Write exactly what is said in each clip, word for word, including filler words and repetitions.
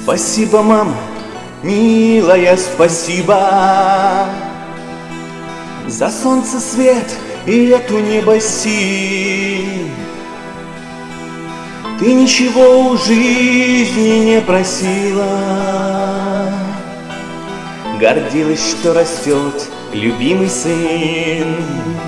Спасибо, мама, милая, спасибо за солнце свет и эту небосиль. Ты ничего у жизни не просила, гордилась, что растет любимый сын.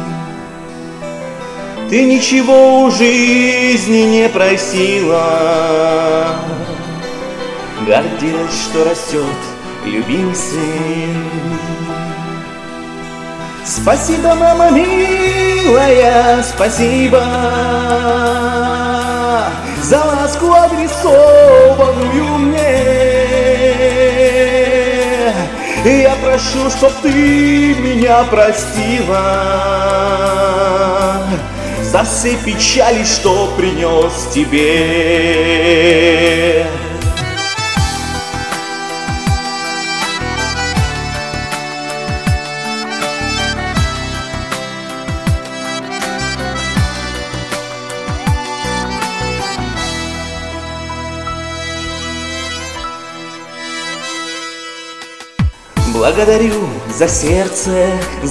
Ты ничего у жизни не просила, гордилась, что растет любимый сын. Спасибо, мама милая, спасибо за ласку, адресованную мне. И я прошу, чтоб ты меня простила за все печали, что принес тебе. Благодарю за сердце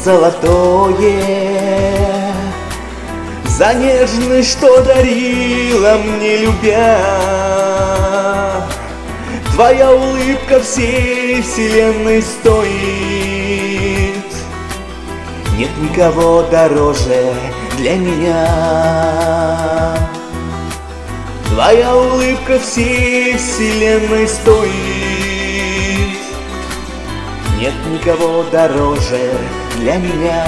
золотое, за нежность, что дарила мне, любя. Твоя улыбка всей вселенной стоит. Нет никого дороже для меня. Твоя улыбка всей вселенной стоит. Нет никого дороже для меня.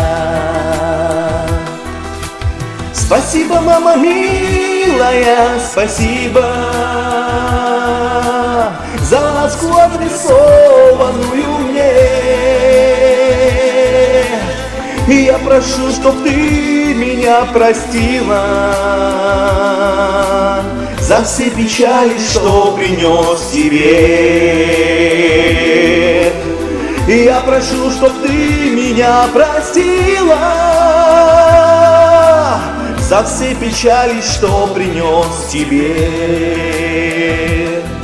Спасибо, мама милая, спасибо за ласку, адресованную мне. И я прошу, чтоб ты меня простила за все печали, что принес тебе. И я прошу, чтоб ты меня простила за все печали, что принес тебе.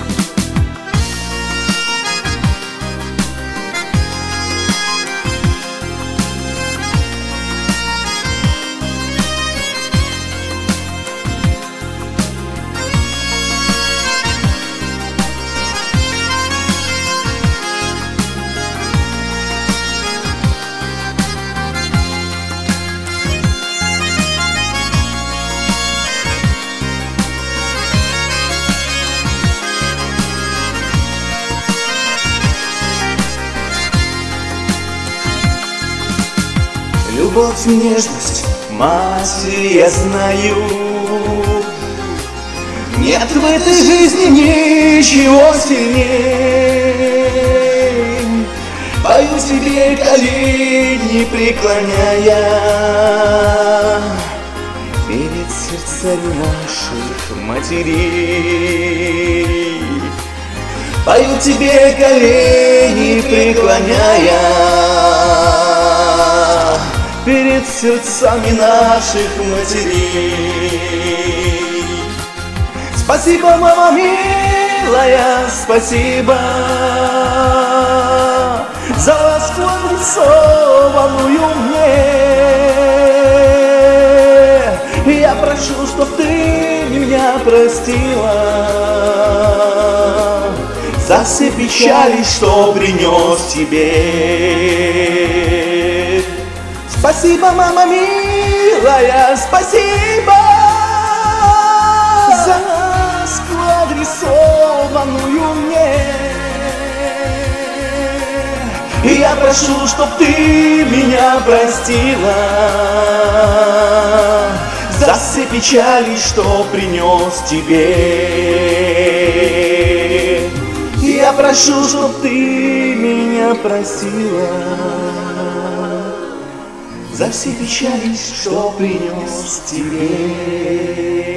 Любовь и нежность матери я знаю. Нет в этой жизни ничего сильней. Пою тебе, колени преклоняя перед сердцами наших матерей. Пою тебе, колени преклоняя перед сердцами наших матерей. Спасибо, мама милая, спасибо за ласку, адресованную мне. Я прошу, чтоб ты меня простила за все печали, что принес тебе. Спасибо, мама милая, спасибо за ласку, адресованную мне. И я прошу, чтоб ты меня простила за все печали, что принес тебе. И я прошу, чтоб ты меня простила за все печали, что принес тебе.